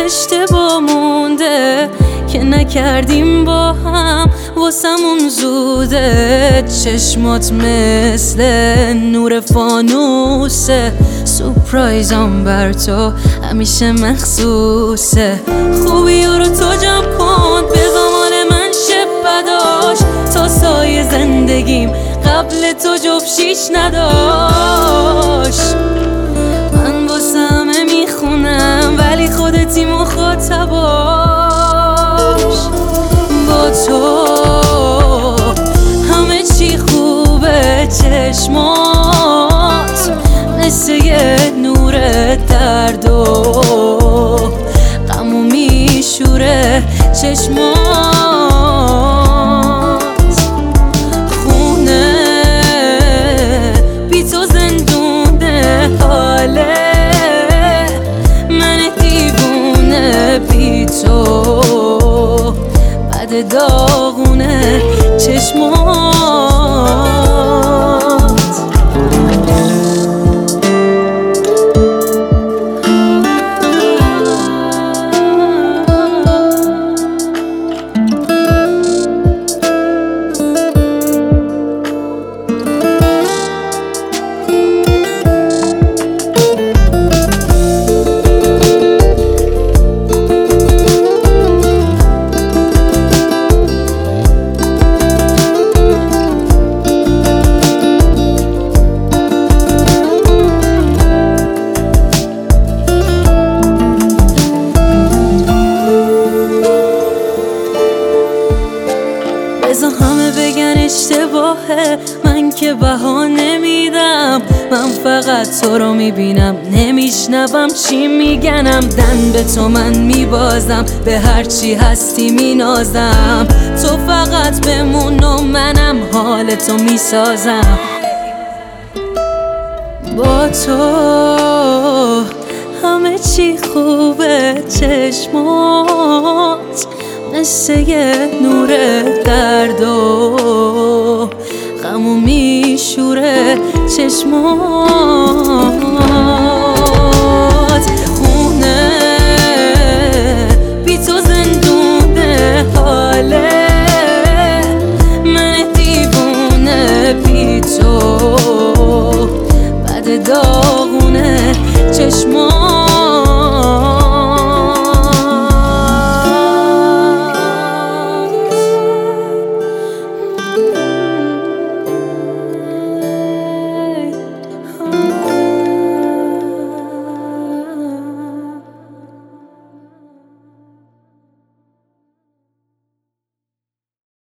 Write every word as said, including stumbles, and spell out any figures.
اشتباه مونده که نکردیم با هم، واسمون زوده. چشمات مثل نور فانوسه، سورپرایزم بر تو همیشه مخصوصه. خوبی رو تو جمع کن به زمان من شب بداش، تا سایه زندگیم قبل تو جفشیش نداشت. من واسه همه میخونم ولی خودتی مخاطباش. با تو همه چی خوبه، چشمات مثل یه نور درد و غمو میشوره. چشمات خونه بی تو زندونه، حاله من دیوونه بی تو بد داغونه. چشمات بذار همه بگن اشتباهه، من که بها نمیدم. من فقط تو رو میبینم، نمیشنوم چی میگنم. دن به تو من میبازم، به هرچی هستی مینازم. تو فقط بمون و منم حال تو میسازم. با تو همه چی خوبه، چشمات مثل یه نور درد و غمو میشوره. چشمات خونه بی تو زندونه، حاله من دیوونه بی تو بد داغونه. چشمات